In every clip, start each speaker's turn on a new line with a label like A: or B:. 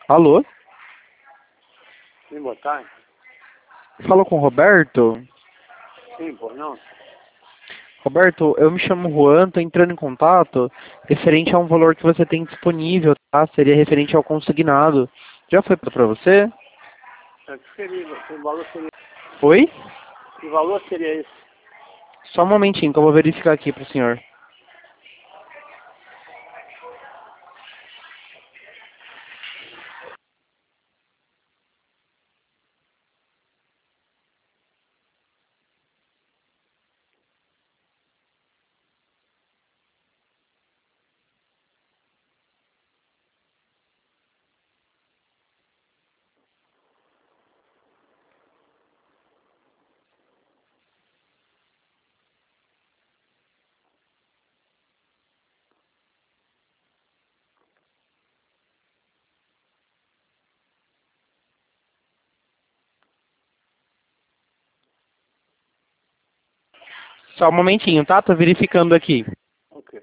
A: Alô?
B: Sim, boa tarde.
A: Fala com o Roberto?
B: Sim, por não?
A: Roberto, eu me chamo Juan, tô entrando em contato referente a um valor que você tem disponível, tá? Seria referente ao consignado. Já foi para você?
B: Que valor seria,
A: Oi?
B: que valor seria esse?
A: Só um momentinho que eu vou verificar aqui pro senhor. Só um momentinho, tá? Tô verificando aqui.
B: Ok.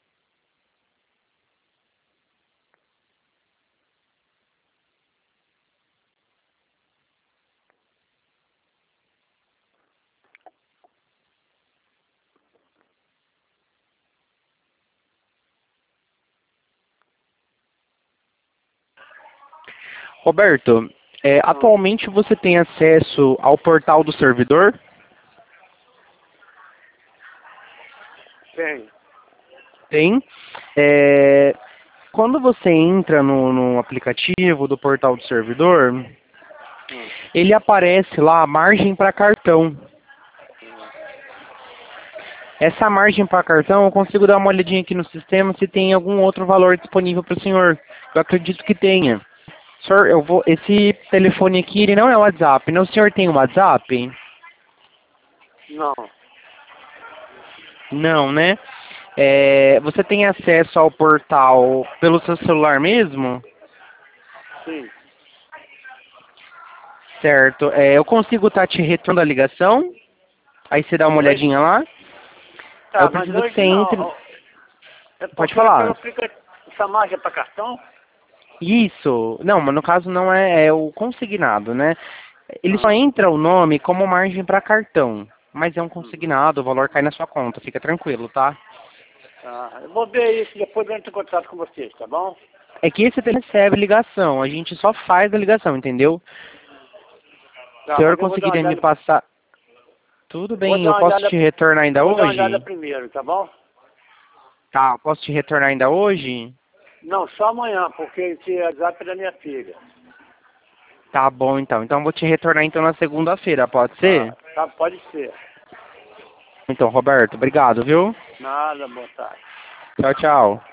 A: Roberto, atualmente você tem acesso ao portal do servidor?
B: Tem.
A: Tem. Quando você entra no aplicativo do portal do servidor,
B: Hum,
A: ele aparece lá a margem para cartão.
B: hum.
A: Essa margem para cartão, eu consigo dar uma olhadinha aqui no sistema se tem algum outro valor disponível para o senhor. Eu acredito que tenha. Senhor, esse telefone aqui, ele não é WhatsApp, não? O senhor tem um WhatsApp?
B: Não.
A: Não, né? Você tem acesso ao portal pelo seu celular mesmo?
B: Sim.
A: Certo. Eu consigo estar te retornando a ligação? Aí você dá uma
B: Oi?
A: olhadinha lá? Eu
B: Tá, mas
A: preciso que
B: hoje
A: você entre...
B: não. É
A: Pode
B: porque aqui eu
A: falar.
B: aplico essa margem para cartão?
A: Isso. Não, mas no caso não é o consignado, né? Ele só
B: Ah,
A: entra o nome como margem para cartão. Mas é um
B: uhum.
A: consignado, o valor cai na sua conta. Fica tranquilo, tá?
B: Tá. Eu vou ver isso depois eu entro em contato com vocês, tá bom?
A: É que esse recebe ligação. A gente só faz a ligação, entendeu? O
B: Tá,
A: senhor
B: mas eu vou dar uma
A: conseguiria me
B: olhada.
A: passar... Tudo
B: Vou
A: bem,
B: dar
A: eu
B: uma
A: posso
B: olhada.
A: te retornar
B: Eu
A: ainda
B: vou dar uma olhada
A: hoje?
B: primeiro, tá bom?
A: Tá, posso te retornar ainda hoje?
B: Não, só amanhã, porque esse WhatsApp é da minha filha.
A: Tá bom, então. Então eu vou te retornar então na segunda-feira, pode
B: Tá,
A: ser?
B: tá, pode ser.
A: Então, Roberto, obrigado, viu?
B: Nada, boa tarde.
A: Tchau, tchau.